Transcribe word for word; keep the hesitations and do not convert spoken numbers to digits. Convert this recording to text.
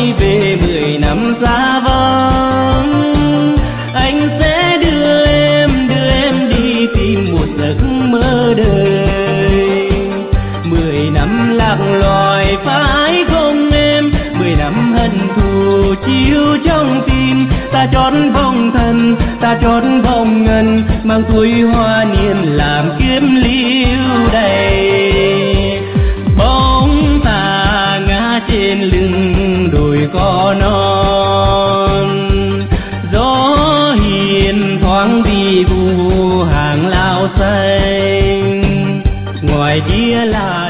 nói về mười năm xa vắng. Anh sẽ đưa em, đưa em đi tìm một giấc mơ đời. Mười năm lạc loài phải không em? Mười năm hận thù chiếu trong tim. Ta trót vòng thân, ta trót vòng ngân, mang tuổi hoa niên làm kiếm lưu đầy. Bóng ta ngã trên lưng đồi cỏ non, gió hiền thoáng vi vu hàng lao xanh. Ngoài kia là